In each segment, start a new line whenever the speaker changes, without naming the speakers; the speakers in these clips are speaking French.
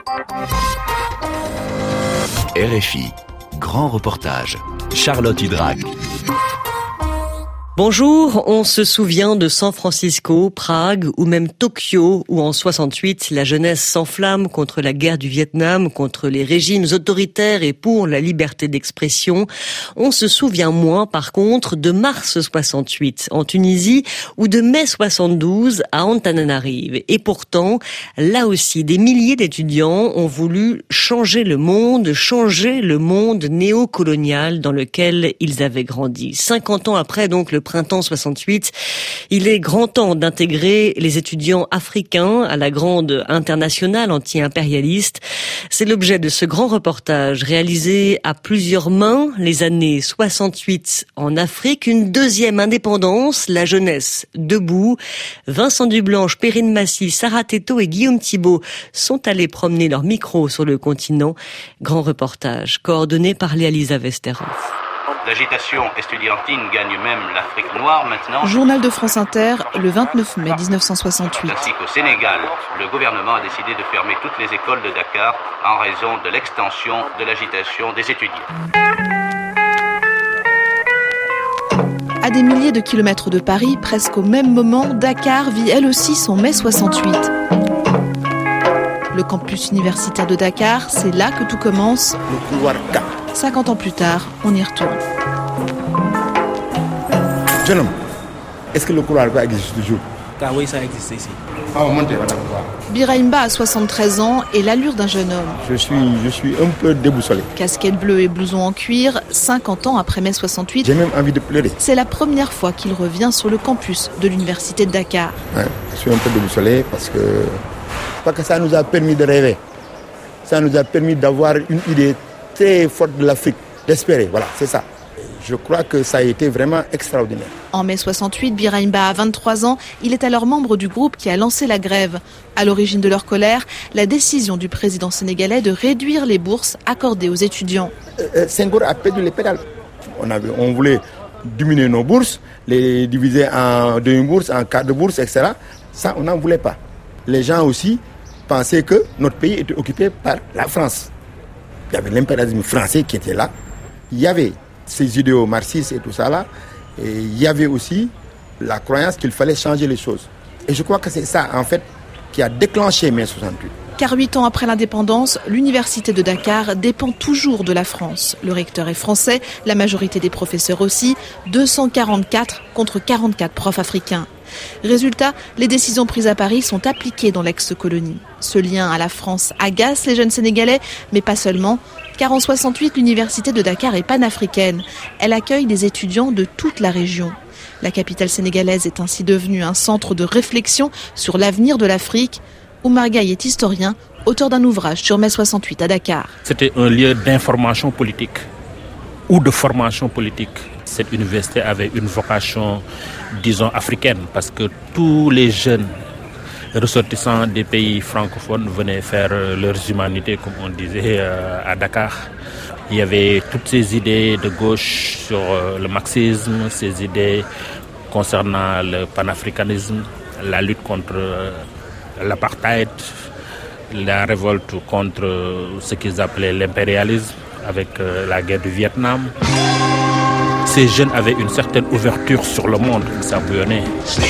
RFI, grand reportage. Charlotte Hydrac.
Bonjour, on se souvient de San Francisco, Prague ou même Tokyo où en 68 la jeunesse s'enflamme contre la guerre du Vietnam, contre les régimes autoritaires et pour la liberté d'expression. On se souvient moins par contre de mars 68 en Tunisie ou de mai 72 à Antananarive. Et pourtant, là aussi des milliers d'étudiants ont voulu changer le monde néocolonial dans lequel ils avaient grandi. 50 ans après donc le printemps 68, il est grand temps d'intégrer les étudiants africains à la grande internationale anti-impérialiste. C'est l'objet de ce grand reportage réalisé à plusieurs mains, les années 68 en Afrique, une deuxième indépendance, la jeunesse debout. Vincent Dublanche, Perrine Massy, Sarah Théto et Guillaume Thibault sont allés promener leur micro sur le continent. Grand reportage coordonné par Léa-Lisa Westerhoff.
L'agitation estudiantine gagne même l'Afrique noire maintenant.
Journal de France Inter, le 29 mai 1968.
Ainsi qu'au Sénégal, le gouvernement a décidé de fermer toutes les écoles de Dakar en raison de l'extension de l'agitation des étudiants.
À des milliers de kilomètres de Paris, presque au même moment, Dakar vit elle aussi son mai 68. Le campus universitaire de Dakar, c'est là que tout commence.
Le couloir K.
50 ans plus tard, on y retourne.
Jeune homme, est-ce que le couloir K existe toujours?
Oui, ça existe ici.
Biraimba a 73 ans et l'allure d'un jeune homme.
Je suis un peu déboussolé.
Casquette bleue et blouson en cuir, 50 ans après mai 68.
J'ai même envie de pleurer.
C'est la première fois qu'il revient sur le campus de l'université de Dakar.
Ouais, je suis un peu déboussolé parce que ça nous a permis de rêver. Ça nous a permis d'avoir une idée très forte de l'Afrique, d'espérer. Voilà, c'est ça. Je crois que ça a été vraiment extraordinaire.
En mai 68, Biraimba a 23 ans. Il est alors membre du groupe qui a lancé la grève. À l'origine de leur colère, la décision du président sénégalais de réduire les bourses accordées aux étudiants.
Senghor a perdu les pédales. On voulait diminuer nos bourses, les diviser en demi-bourse, en quart de bourse, etc. Ça, on n'en voulait pas. Les gens aussi pensaient que notre pays était occupé par la France. Il y avait l'impérialisme français qui était là. Il y avait ces idéaux marxistes et tout ça là. Et il y avait aussi la croyance qu'il fallait changer les choses. Et je crois que c'est ça, en fait, qui a déclenché mai 68.
Car 8 ans après l'indépendance, l'université de Dakar dépend toujours de la France. Le recteur est français, la majorité des professeurs aussi, 244 contre 44 profs africains. Résultat, les décisions prises à Paris sont appliquées dans l'ex-colonie. Ce lien à la France agace les jeunes Sénégalais, mais pas seulement, car en 68, l'université de Dakar est panafricaine. Elle accueille des étudiants de toute la région. La capitale sénégalaise est ainsi devenue un centre de réflexion sur l'avenir de l'Afrique. Oumar Gaye est historien, auteur d'un ouvrage sur mai 68 à Dakar.
C'était un lieu d'information politique ou de formation politique. Cette université avait une vocation, disons, africaine, parce que tous les jeunes ressortissants des pays francophones venaient faire leurs humanités, comme on disait, à Dakar. Il y avait toutes ces idées de gauche sur le marxisme, ces idées concernant le panafricanisme, la lutte contre l'apartheid, la révolte contre ce qu'ils appelaient l'impérialisme avec la guerre du Vietnam. Ces jeunes avaient une certaine ouverture sur le monde, ils s'embouillonnaient.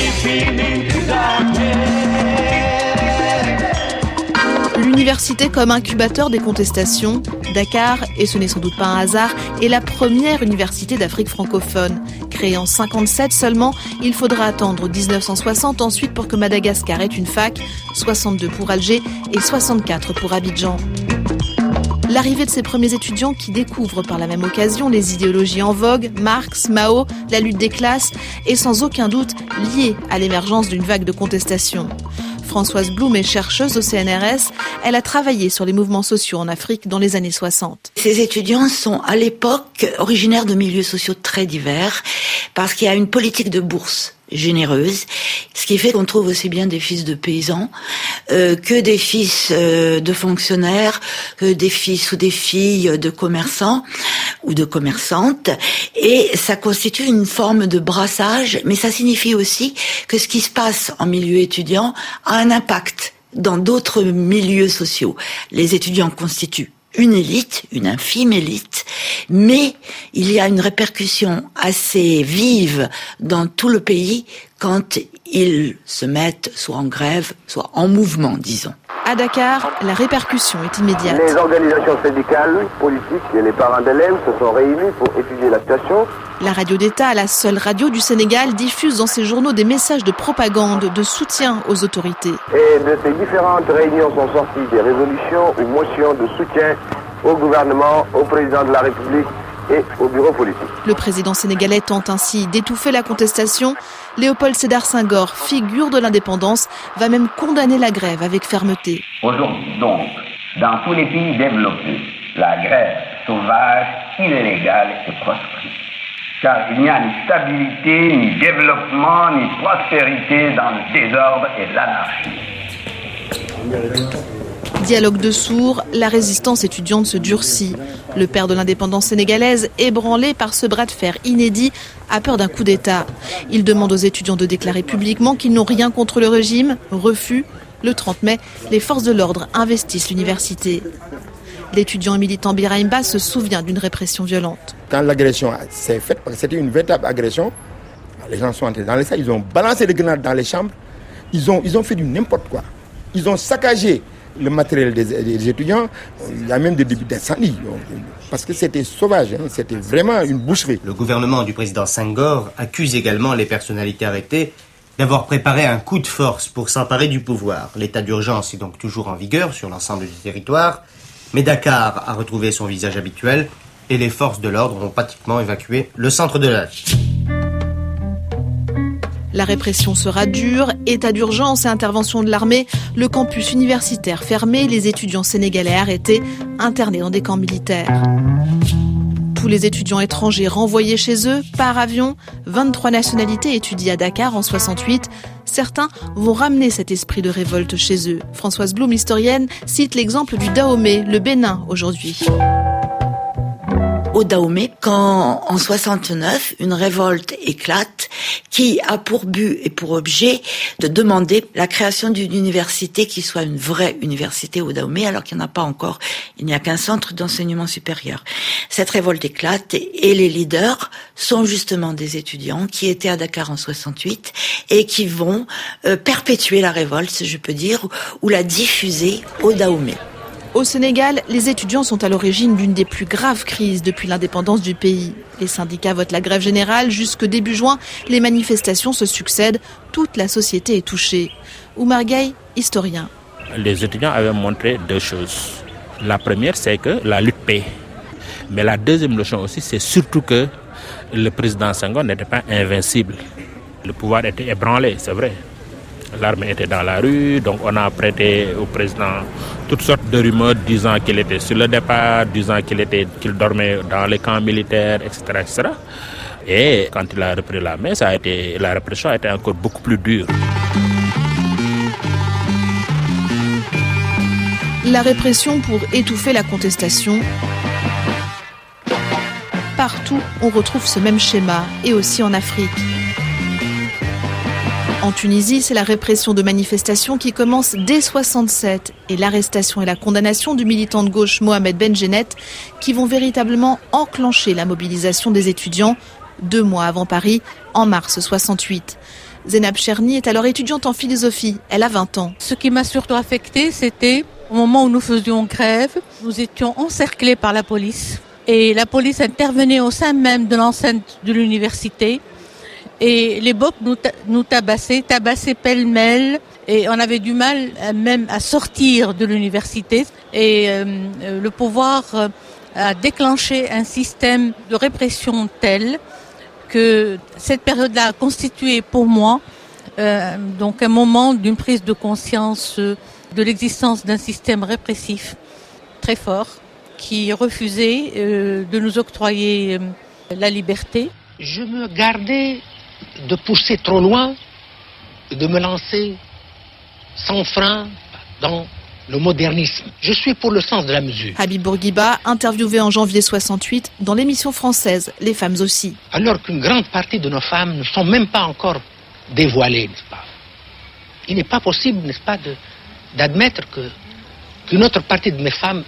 L'université comme incubateur des contestations, Dakar, et ce n'est sans doute pas un hasard, est la première université d'Afrique francophone. Créée en 1957 seulement, il faudra attendre 1960 ensuite pour que Madagascar ait une fac, 62 pour Alger et 64 pour Abidjan. L'arrivée de ces premiers étudiants qui découvrent par la même occasion les idéologies en vogue, Marx, Mao, la lutte des classes, est sans aucun doute liée à l'émergence d'une vague de contestation. Françoise Blum est chercheuse au CNRS. Elle a travaillé sur les mouvements sociaux en Afrique dans les années 60.
Ces étudiants sont à l'époque originaires de milieux sociaux très divers parce qu'il y a une politique de bourse généreuse, ce qui fait qu'on trouve aussi bien des fils de paysans que des fils de fonctionnaires, que des fils ou des filles de commerçants ou de commerçantes, et ça constitue une forme de brassage, mais ça signifie aussi que ce qui se passe en milieu étudiant a un impact dans d'autres milieux sociaux. Les étudiants constituent une élite, une infime élite, mais il y a une répercussion assez vive dans tout le pays quand ils se mettent soit en grève, soit en mouvement, disons.
À Dakar, la répercussion est immédiate.
Les organisations syndicales, politiques et les parents d'élèves se sont réunis pour étudier la situation.
La radio d'État, la seule radio du Sénégal, diffuse dans ses journaux des messages de propagande, de soutien aux autorités.
Et de ces différentes réunions sont sorties des résolutions ou motions de soutien au gouvernement, au président de la République et au bureau politique.
Le président sénégalais tente ainsi d'étouffer la contestation. Léopold Sédar Senghor, figure de l'indépendance, va même condamner la grève avec fermeté.
Aujourd'hui donc, dans tous les pays développés, la grève sauvage, illégale et proscrite. Car il n'y a ni stabilité, ni développement, ni prospérité dans le désordre et l'anarchie.
Dialogue de sourds, la résistance étudiante se durcit. Le père de l'indépendance sénégalaise, ébranlé par ce bras de fer inédit, a peur d'un coup d'État. Il demande aux étudiants de déclarer publiquement qu'ils n'ont rien contre le régime. Refus. Le 30 mai, les forces de l'ordre investissent l'université. L'étudiant et militant Birahimba se souvient d'une répression violente.
Quand l'agression s'est faite, parce que c'était une véritable agression, les gens sont entrés dans les salles, ils ont balancé des grenades dans les chambres, ils ont fait du n'importe quoi. Ils ont saccagé le matériel des étudiants. Il y a même des débuts d'incendie, parce que c'était sauvage, c'était vraiment une boucherie.
Le gouvernement du président Senghor accuse également les personnalités arrêtées d'avoir préparé un coup de force pour s'emparer du pouvoir. L'état d'urgence est donc toujours en vigueur sur l'ensemble du territoire, mais Dakar a retrouvé son visage habituel et les forces de l'ordre ont pratiquement évacué le centre de la ville.
La répression sera dure, état d'urgence et intervention de l'armée, le campus universitaire fermé, les étudiants sénégalais arrêtés, internés dans des camps militaires. Tous les étudiants étrangers renvoyés chez eux par avion, 23 nationalités étudiées à Dakar en 68. Certains vont ramener cet esprit de révolte chez eux. Françoise Blum, historienne, cite l'exemple du Dahomey, le Bénin aujourd'hui.
Au Dahomey, quand en 69, une révolte éclate qui a pour but et pour objet de demander la création d'une université qui soit une vraie université au Dahomey, alors qu'il n'y en a pas encore. Il n'y a qu'un centre d'enseignement supérieur. Cette révolte éclate et les leaders sont justement des étudiants qui étaient à Dakar en 68 et qui vont perpétuer la révolte, je peux dire, ou la diffuser au Dahomey.
Au Sénégal, les étudiants sont à l'origine d'une des plus graves crises depuis l'indépendance du pays. Les syndicats votent la grève générale. Jusque début juin, les manifestations se succèdent. Toute la société est touchée. Oumar Gueye, historien.
Les étudiants avaient montré deux choses. La première, c'est que la lutte paie. Mais la deuxième leçon aussi, c'est surtout que le président Senghor n'était pas invincible. Le pouvoir était ébranlé, c'est vrai. L'armée était dans la rue, donc on a prêté au président toutes sortes de rumeurs disant qu'il était sur le départ, disant qu'il dormait dans les camps militaires, etc., etc. Et quand il a repris la main, la répression a été encore beaucoup plus dure.
La répression pour étouffer la contestation. Partout, on retrouve ce même schéma, et aussi en Afrique. En Tunisie, c'est la répression de manifestations qui commence dès 67 et l'arrestation et la condamnation du militant de gauche Mohamed Benjenet qui vont véritablement enclencher la mobilisation des étudiants 2 mois avant Paris, en mars 68. Zénab Cherni est alors étudiante en philosophie. Elle a 20 ans.
Ce qui m'a surtout affectée, c'était au moment où nous faisions grève, nous étions encerclés par la police et la police intervenait au sein même de l'enceinte de l'université. Et les BOP nous tabassaient pêle-mêle et on avait du mal même à sortir de l'université. Et le pouvoir a déclenché un système de répression tel que cette période-là a constitué pour moi donc un moment d'une prise de conscience de l'existence d'un système répressif très fort qui refusait de nous octroyer la liberté.
Je me gardais de pousser trop loin, de me lancer sans frein dans le modernisme. Je suis pour le sens de la mesure.
Habib Bourguiba, interviewé en janvier 68 dans l'émission française Les femmes aussi.
Alors qu'une grande partie de nos femmes ne sont même pas encore dévoilées, n'est-ce pas ? Il n'est pas possible, n'est-ce pas, d'admettre qu'une autre partie de mes femmes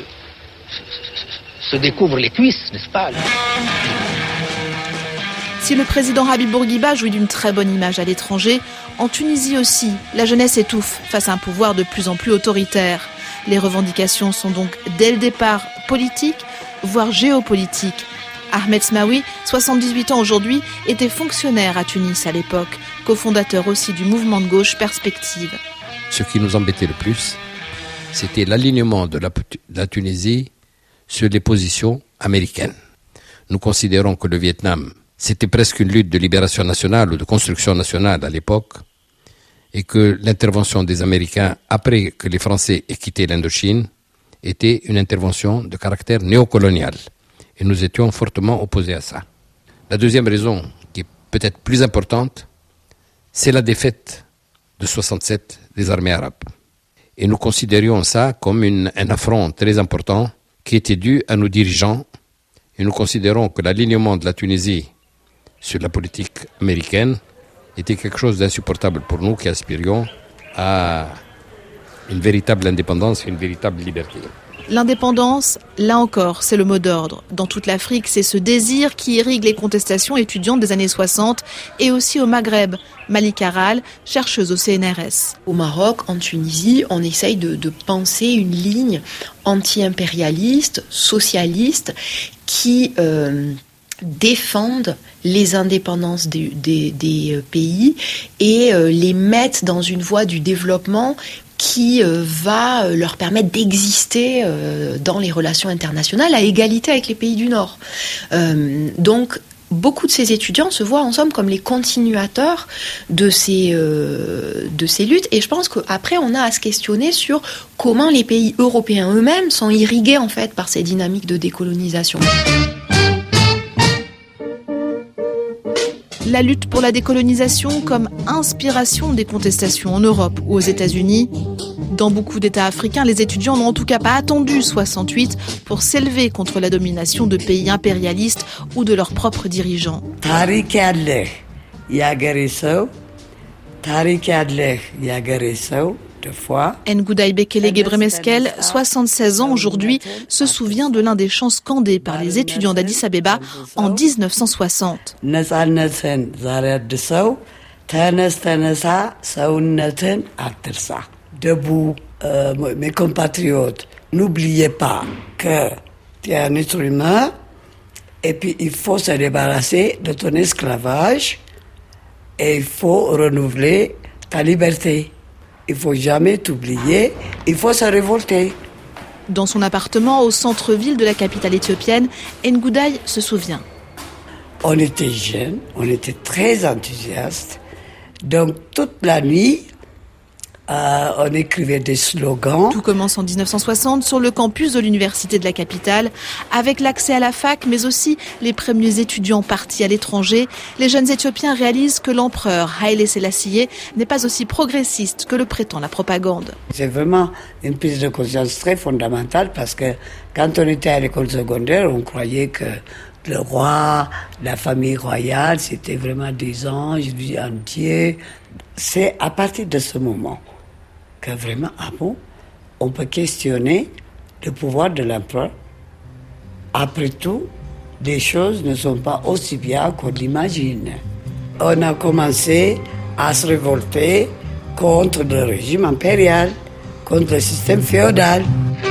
se découvre les cuisses, n'est-ce pas?
Si le président Habib Bourguiba jouit d'une très bonne image à l'étranger, en Tunisie aussi, la jeunesse étouffe face à un pouvoir de plus en plus autoritaire. Les revendications sont donc dès le départ politiques, voire géopolitiques. Ahmed Smaoui, 78 ans aujourd'hui, était fonctionnaire à Tunis à l'époque, cofondateur aussi du mouvement de gauche Perspective.
Ce qui nous embêtait le plus, c'était l'alignement de la Tunisie sur les positions américaines. Nous considérons que le Vietnam, c'était presque une lutte de libération nationale ou de construction nationale à l'époque, et que l'intervention des Américains, après que les Français aient quitté l'Indochine, était une intervention de caractère néocolonial. Et nous étions fortement opposés à ça. La deuxième raison, qui est peut-être plus importante, c'est la défaite de 67 des armées arabes. Et nous considérions ça comme un affront très important qui était dû à nos dirigeants. Et nous considérons que l'alignement de la Tunisie sur la politique américaine était quelque chose d'insupportable pour nous qui aspirions à une véritable indépendance et une véritable liberté.
L'indépendance, là encore, c'est le mot d'ordre. Dans toute l'Afrique, c'est ce désir qui irrigue les contestations étudiantes des années 60 et aussi au Maghreb. Malika Ral, chercheuse au CNRS.
Au Maroc, en Tunisie, on essaye de penser une ligne anti-impérialiste, socialiste, qui défendent les indépendances des pays et les mettent dans une voie du développement qui va leur permettre d'exister dans les relations internationales à égalité avec les pays du Nord. Donc, beaucoup de ces étudiants se voient en somme comme les continuateurs de ces luttes. Et je pense qu'après, on a à se questionner sur comment les pays européens eux-mêmes sont irrigués en fait par ces dynamiques de décolonisation.
La lutte pour la décolonisation comme inspiration des contestations en Europe ou aux États-Unis. Dans beaucoup d'États africains, les étudiants n'ont en tout cas pas attendu 68 pour s'élever contre la domination de pays impérialistes ou de leurs propres dirigeants. Ngoudaye Bekele Gebremeskel, 76 ans aujourd'hui, se souvient de l'un des chants scandés par les étudiants d'Addis Abeba en 1960.
Debout, mes compatriotes, n'oubliez pas que tu es un être humain et puis il faut se débarrasser de ton esclavage et il faut renouveler ta liberté. Il ne faut jamais t'oublier, il faut se révolter.
Dans son appartement au centre-ville de la capitale éthiopienne, Ngoudaye se souvient.
On était jeunes, on était très enthousiastes. Donc toute la nuit, on écrivait des slogans.
Tout commence en 1960 sur le campus de l'université de la capitale, avec l'accès à la fac, mais aussi les premiers étudiants partis à l'étranger. Les jeunes Éthiopiens réalisent que l'empereur Haïlé Sélassié n'est pas aussi progressiste que le prétend la propagande.
C'est vraiment une prise de conscience très fondamentale parce que quand on était à l'école secondaire, on croyait que le roi, la famille royale, c'était vraiment des anges, un dieu. C'est à partir de ce moment que vraiment, on peut questionner le pouvoir de l'empereur. Après tout, les choses ne sont pas aussi bien qu'on l'imagine. On a commencé à se révolter contre le régime impérial, contre le système féodal.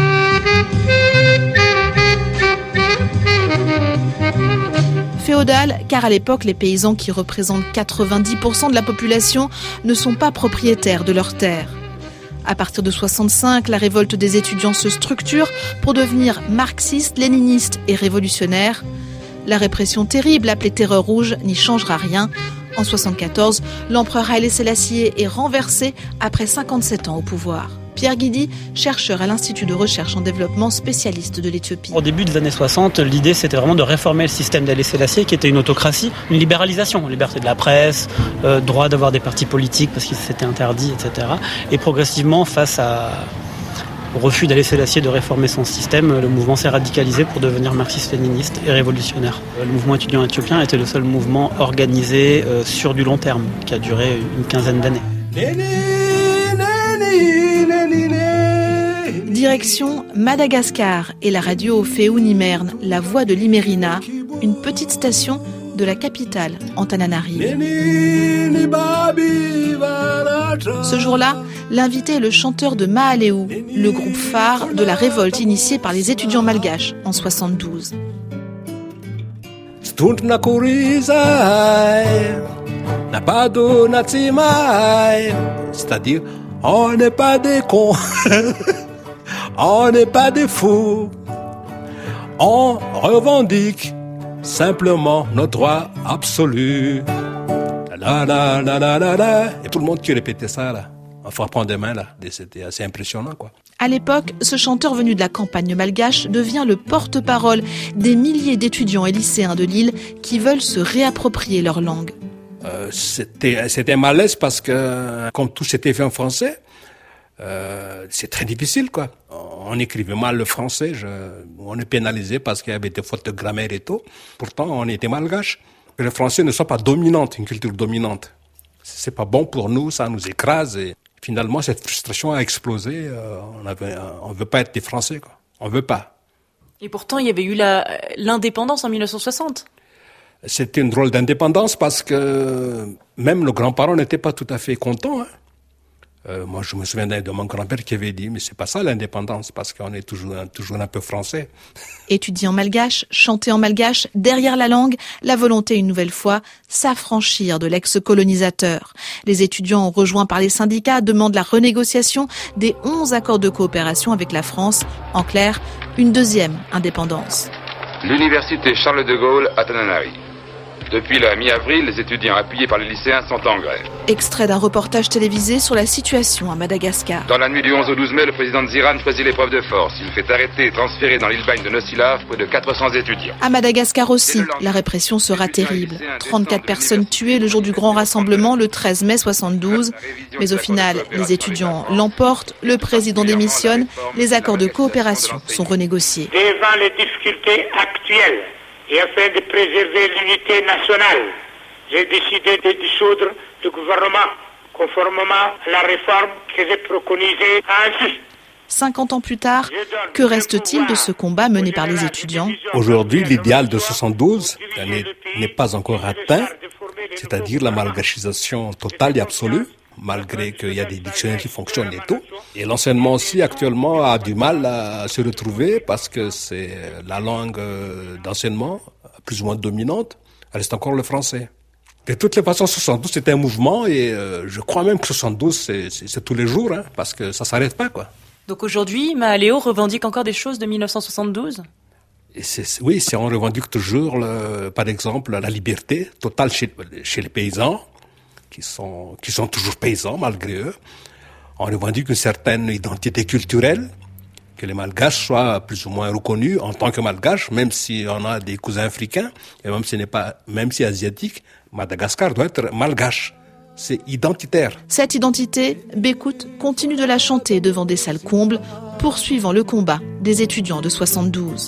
Féodal, car à l'époque, les paysans qui représentent 90% de la population ne sont pas propriétaires de leurs terres. À partir de 65, la révolte des étudiants se structure pour devenir marxiste, léniniste et révolutionnaire. La répression terrible, appelée Terreur rouge, n'y changera rien. En 74, l'empereur Haïlé Sélassié est renversé après 57 ans au pouvoir. Pierre Guidi, chercheur à l'Institut de recherche en développement spécialiste de l'Éthiopie.
Au début des années 60, l'idée c'était vraiment de réformer le système d'Haïlé Sélassié qui était une autocratie, une libéralisation, liberté de la presse, droit d'avoir des partis politiques parce que c'était interdit, etc. Et progressivement, face au refus d'Haïlé Sélassié de réformer son système, le mouvement s'est radicalisé pour devenir marxiste-léniniste et révolutionnaire. Le mouvement étudiant éthiopien était le seul mouvement organisé sur du long terme, qui a duré une quinzaine d'années.
Direction Madagascar et la radio Féounimerne, la voix de l'Imerina, une petite station de la capitale, Antananarivo. Ce jour-là, l'invité est le chanteur de Mahaléou, le groupe phare de la révolte initiée par les étudiants malgaches en 72.
C'est-à-dire, on n'est pas des cons, on n'est pas des fous, on revendique simplement nos droits absolus. La la la la la la. Et tout le monde qui répétait ça là, en frappant des mains là, c'était assez impressionnant quoi.
À l'époque, ce chanteur venu de la campagne malgache devient le porte-parole des milliers d'étudiants et lycéens de l'île qui veulent se réapproprier leur langue.
C'était malaise parce que comme tout s'était fait en français, c'est très difficile quoi. On écrivait mal le français, on est pénalisé parce qu'il y avait des fautes de grammaire et tout. Pourtant, on était malgache. Que le français ne soit pas dominante, une culture dominante. C'est pas bon pour nous, ça nous écrase. Et finalement, cette frustration a explosé. On veut pas être des Français, quoi. On veut pas.
Et pourtant, il y avait eu l'indépendance en 1960.
C'était une drôle d'indépendance parce que même nos grands-parents n'étaient pas tout à fait contents. Hein. Moi, je me souviens de mon grand-père qui avait dit « Mais c'est pas ça l'indépendance, parce qu'on est toujours un peu français. »
Étudier en malgache, chanter en malgache, derrière la langue, la volonté une nouvelle fois, s'affranchir de l'ex-colonisateur. Les étudiants rejoints par les syndicats demandent la renégociation des 11 accords de coopération avec la France. En clair, une deuxième indépendance.
L'université Charles de Gaulle à Tananarive. Depuis la mi-avril, les étudiants appuyés par les lycéens sont en grève.
Extrait d'un reportage télévisé sur la situation à Madagascar.
Dans la nuit du 11 au 12 mai, le président Nziran choisit l'épreuve de force. Il fait arrêter et transférer dans l'île Bagne de Nocilav près de 400 étudiants.
À Madagascar aussi, la répression sera terrible. 34 personnes tuées le jour du grand rassemblement le 13 mai 72. Mais au final, les étudiants l'emportent, le président démissionne, les accords de coopération sont renégociés.
Devant les difficultés actuelles, et afin de préserver l'unité nationale, j'ai décidé de dissoudre le gouvernement conformément à la réforme que j'ai préconisée ainsi.
50 ans plus tard, que reste-t-il de ce combat mené par les étudiants ?
Aujourd'hui, l'idéal de 72 n'est pas encore atteint, c'est-à-dire la malgachisation totale et absolue, malgré qu'il y a des dictionnaires qui fonctionnent et tout. Et l'enseignement aussi, actuellement, a du mal à se retrouver parce que c'est la langue d'enseignement, plus ou moins dominante, reste encore le français. De toutes les façons, 72, c'était un mouvement et je crois même que 72, c'est tous les jours, hein, parce que ça s'arrête pas, quoi.
Donc aujourd'hui, Mahaléou revendique encore des choses de 1972 ?
Oui, on revendique toujours, par exemple, la liberté totale chez les paysans, qui sont toujours paysans malgré eux. On revendique une certaine identité culturelle, que les Malgaches soient plus ou moins reconnus en tant que Malgaches, même si on a des cousins africains, et même si asiatique, Madagascar doit être Malgache. C'est identitaire.
Cette identité, Bécout continue de la chanter devant des salles combles, poursuivant le combat des étudiants de 72.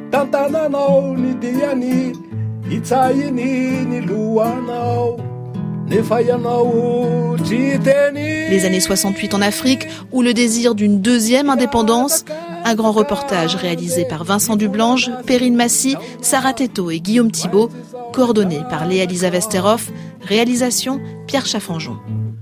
Les années 68 en Afrique, où le désir d'une deuxième indépendance, un grand reportage réalisé par Vincent Dublange, Perrine Massy, Sarah Teto et Guillaume Thibault, coordonné par Léa-Lisa Vesterhoff, réalisation Pierre Chaffanjon.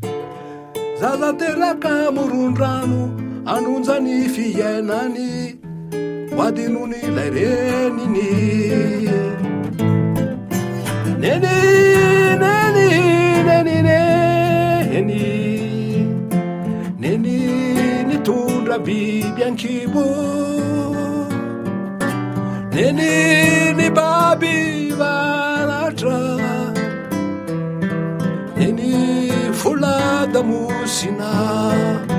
Neni tundra bianchibo Neni babi varatra Neni fula da musina